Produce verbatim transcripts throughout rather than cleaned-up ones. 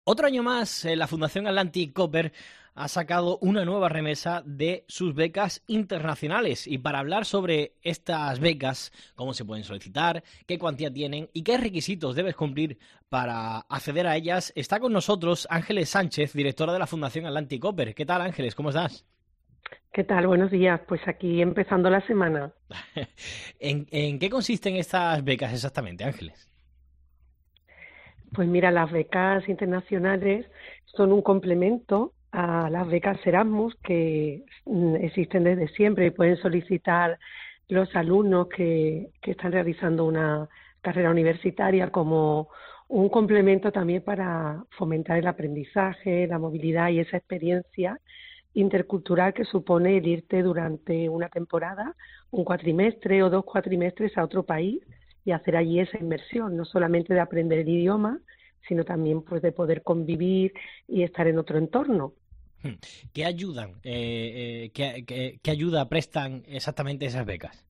Otro año más, eh, la Fundación Atlantic Copper ha sacado una nueva remesa de sus becas internacionales. Y para hablar sobre estas becas, cómo se pueden solicitar, qué cuantía tienen y qué requisitos debes cumplir para acceder a ellas, está con nosotros Ángeles Sánchez, directora de la Fundación Atlantic Copper. ¿Qué tal, Ángeles? ¿Cómo estás? ¿Qué tal? Buenos días. Pues aquí empezando la semana. ¿En, en qué consisten estas becas exactamente, Ángeles? Pues mira, las becas internacionales son un complemento a las becas Erasmus que mm, existen desde siempre y pueden solicitar los alumnos que, que están realizando una carrera universitaria como un complemento también para fomentar el aprendizaje, la movilidad y esa experiencia intercultural que supone el irte durante una temporada, un cuatrimestre o dos cuatrimestres a otro país y hacer allí esa inmersión, no solamente de aprender el idioma, sino también pues de poder convivir y estar en otro entorno. Hmm. ¿Qué ayudan? Eh, eh, ¿qué, qué- qué ayuda prestan exactamente esas becas?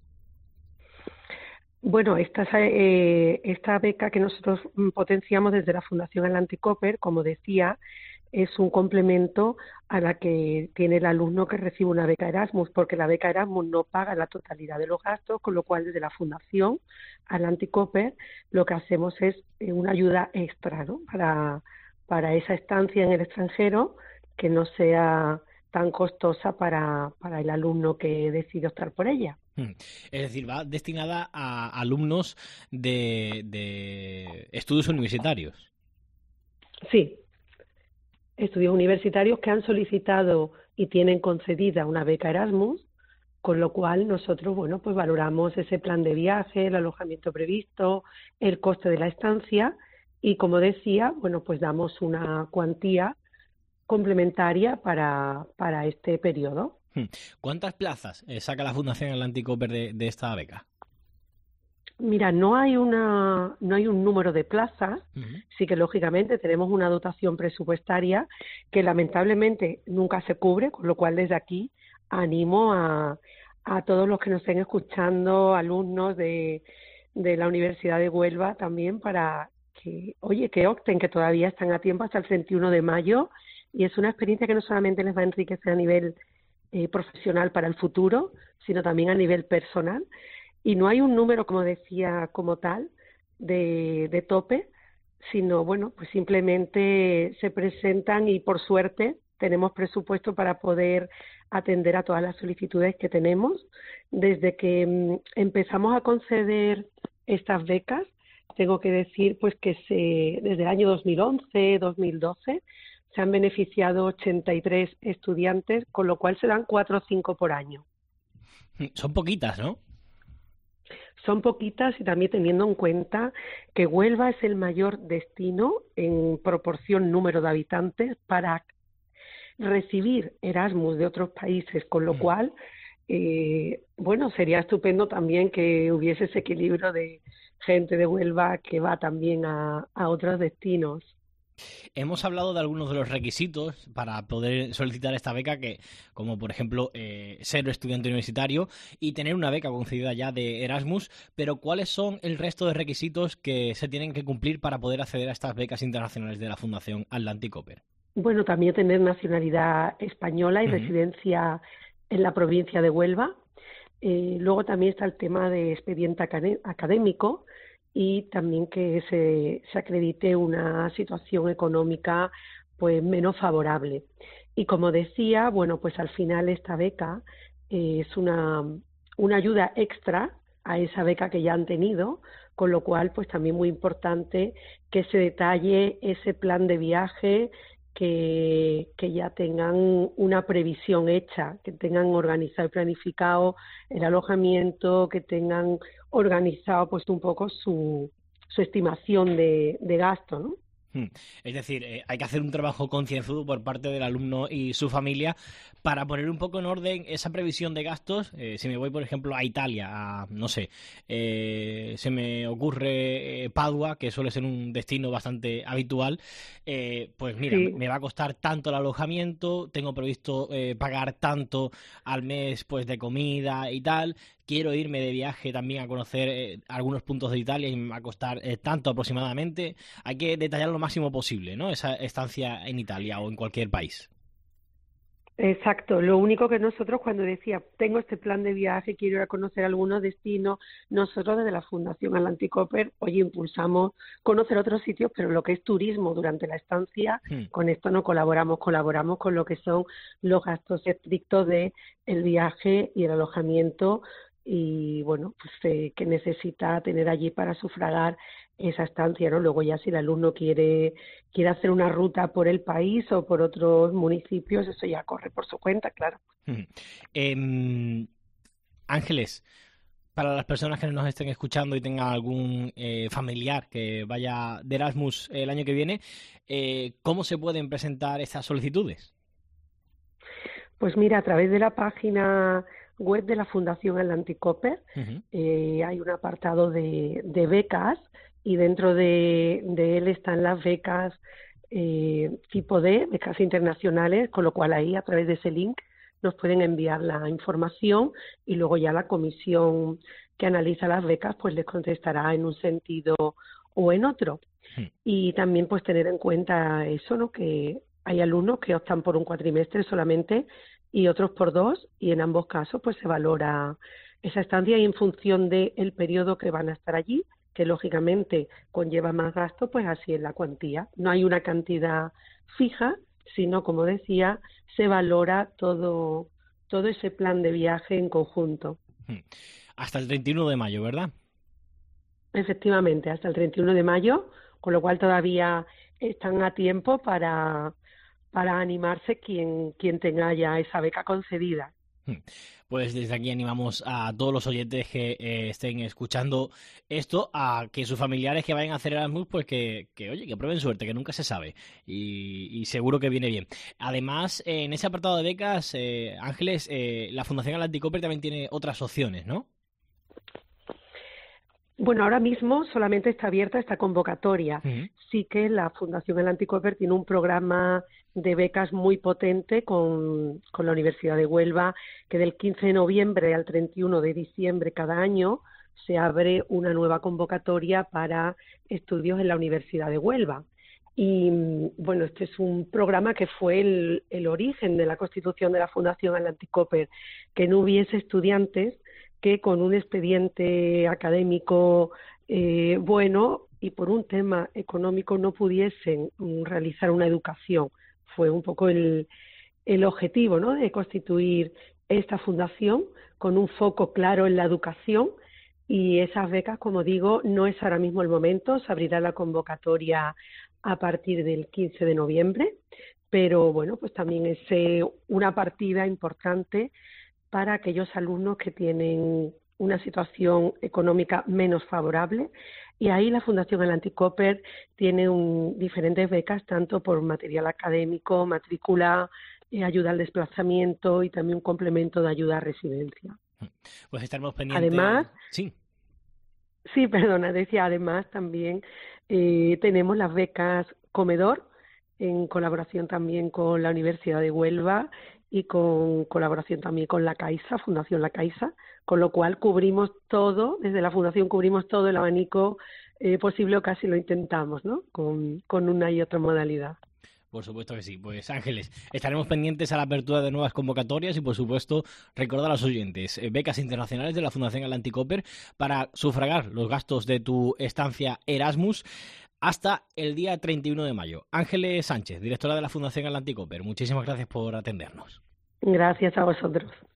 Bueno, esta, eh, esta beca que nosotros mm, potenciamos desde la Fundación Atlantic Copper, como decía, es un complemento a la que tiene el alumno que recibe una beca Erasmus, porque la beca Erasmus no paga la totalidad de los gastos, con lo cual desde la Fundación Atlantic Copper lo que hacemos es eh, una ayuda extra, ¿no? para, para esa estancia en el extranjero que no sea tan costosa para, para el alumno que decide optar por ella. Hmm. Es decir, va destinada a alumnos de, de estudios universitarios. Sí, estudios universitarios que han solicitado y tienen concedida una beca Erasmus, con lo cual nosotros, bueno, pues valoramos ese plan de viaje, el alojamiento previsto, el coste de la estancia y, como decía, bueno, pues damos una cuantía complementaria para, para este periodo. Hmm. ¿Cuántas plazas eh, saca la Fundación Atlántico de, de esta beca? Mira, no hay una, no hay un número de plazas, Ujú. sí que lógicamente tenemos una dotación presupuestaria que lamentablemente nunca se cubre, con lo cual desde aquí animo a, a todos los que nos estén escuchando, alumnos de, de la Universidad de Huelva también, para que, oye, que opten, que todavía están a tiempo hasta el treinta y uno de mayo, y es una experiencia que no solamente les va a enriquecer a nivel eh, profesional para el futuro, sino también a nivel personal. Y no hay un número, como decía, como tal, de, de tope, sino, bueno, pues simplemente se presentan y por suerte tenemos presupuesto para poder atender a todas las solicitudes que tenemos. Desde que mm, empezamos a conceder estas becas, tengo que decir pues que se, desde el año dos mil once, dos mil doce, se han beneficiado ochenta y tres estudiantes, con lo cual se dan cuatro o cinco por año. Hmm. Son poquitas, ¿no? Son poquitas y también teniendo en cuenta que Huelva es el mayor destino en proporción número de habitantes para recibir Erasmus de otros países, con lo Hmm. cual, eh, bueno, sería estupendo también que hubiese ese equilibrio de gente de Huelva que va también a, a otros destinos. Hemos hablado de algunos de los requisitos para poder solicitar esta beca, que, como por ejemplo eh, ser estudiante universitario y tener una beca concedida ya de Erasmus, pero ¿cuáles son el resto de requisitos que se tienen que cumplir para poder acceder a estas becas internacionales de la Fundación Atlantic Copper? Bueno, también tener nacionalidad española y Ujú. residencia en la provincia de Huelva. Eh, luego también está el tema de expediente acadé- académico y también que se, se acredite una situación económica pues menos favorable. Y como decía, bueno, pues al final esta beca eh, es una, una ayuda extra a esa beca que ya han tenido, con lo cual pues también muy importante que se detalle ese plan de viaje, que, que ya tengan una previsión hecha, que tengan organizado y planificado el alojamiento, que tengan organizado pues un poco su, su estimación de, de gasto, ¿no? Hmm. Es decir, eh, hay que hacer un trabajo concienzudo por parte del alumno y su familia para poner un poco en orden esa previsión de gastos. Eh, si me voy, por ejemplo, a Italia, a, no sé, eh, se me ocurre eh, Padua, que suele ser un destino bastante habitual, eh, pues mira, me Sí, me va a costar tanto el alojamiento, tengo previsto eh, pagar tanto al mes pues de comida y tal. quiero irme de viaje también a conocer eh, algunos puntos de Italia y me va a costar eh, tanto aproximadamente. Hay que detallar lo máximo posible, ¿no? Esa estancia en Italia o en cualquier país. Exacto, lo único que nosotros cuando decía, tengo este plan de viaje, quiero ir a conocer algunos destinos, nosotros desde la Fundación Atlantic Cooper, hoy impulsamos conocer otros sitios, pero lo que es turismo durante la estancia, Hmm. con esto no colaboramos, colaboramos con lo que son los gastos estrictos de el viaje y el alojamiento y bueno, pues eh, que necesita tener allí para sufragar esa estancia, ¿no? Luego ya si el alumno quiere quiere hacer una ruta por el país o por otros municipios, eso ya corre por su cuenta, claro. Hmm. Em, Ángeles, para las personas que nos estén escuchando y tengan algún eh, familiar que vaya de Erasmus el año que viene, eh, ¿cómo se pueden presentar estas solicitudes? Pues mira, a través de la página web de la Fundación Atlantic Cooper Uh-huh. eh, hay un apartado de, de becas y dentro de, de él están las becas eh, tipo D, becas internacionales, con lo cual ahí a través de ese link nos pueden enviar la información y luego ya la comisión que analiza las becas pues les contestará en un sentido o en otro. Hmm. Y también pues tener en cuenta eso, ¿no? Que hay alumnos que optan por un cuatrimestre solamente y otros por dos y en ambos casos pues se valora esa estancia y en función del periodo que van a estar allí, que lógicamente conlleva más gasto, pues así es la cuantía. No hay una cantidad fija, sino como decía, se valora todo, todo ese plan de viaje en conjunto. Hmm. Hasta el treinta y uno de mayo, ¿verdad? Efectivamente, hasta el treinta y uno de mayo, con lo cual todavía están a tiempo para, para animarse quien, quien tenga ya esa beca concedida. Pues desde aquí animamos a todos los oyentes que eh, estén escuchando esto a que sus familiares que vayan a hacer Erasmus, pues que, que oye, que prueben suerte, que nunca se sabe y, y seguro que viene bien. Además, eh, en ese apartado de becas, eh, Ángeles, eh, la Fundación Atlantic Cooper también tiene otras opciones, ¿no? Bueno, ahora mismo solamente está abierta esta convocatoria. Uh-huh. Sí que la Fundación Atlantic Cooper tiene un programa de becas muy potente con, con la Universidad de Huelva, que del quince de noviembre al treinta y uno de diciembre cada año se abre una nueva convocatoria para estudios en la Universidad de Huelva. Y bueno, este es un programa que fue el, el origen de la constitución de la Fundación Atlantic Cooper, que no hubiese estudiantes que con un expediente académico eh, bueno y por un tema económico no pudiesen um, realizar una educación. Fue un poco el, el objetivo, ¿no?, de constituir esta fundación con un foco claro en la educación y esas becas, como digo, no es ahora mismo el momento, se abrirá la convocatoria a partir del quince de noviembre, pero bueno, pues también es eh, una partida importante para aquellos alumnos que tienen una situación económica menos favorable y ahí la Fundación Atlantic Cooper tiene un, diferentes becas tanto por material académico, matrícula, eh, ayuda al desplazamiento y también un complemento de ayuda a residencia. Pues estaremos pendientes. Además, sí, sí, perdona, decía, además también eh, tenemos las becas Comedor en colaboración también con la Universidad de Huelva y con colaboración también con la Caixa, Fundación La Caixa, con lo cual cubrimos todo, desde la Fundación cubrimos todo el abanico eh, posible o casi lo intentamos, ¿no?, con, con una y otra modalidad. Por supuesto que sí. Pues Ángeles, estaremos pendientes a la apertura de nuevas convocatorias y por supuesto recordar a los oyentes eh, becas internacionales de la Fundación Atlantic Cooper para sufragar los gastos de tu estancia Erasmus hasta el día treinta y uno de mayo. Ángeles Sánchez, directora de la Fundación Atlantic Cooper, muchísimas gracias por atendernos. Gracias a vosotros.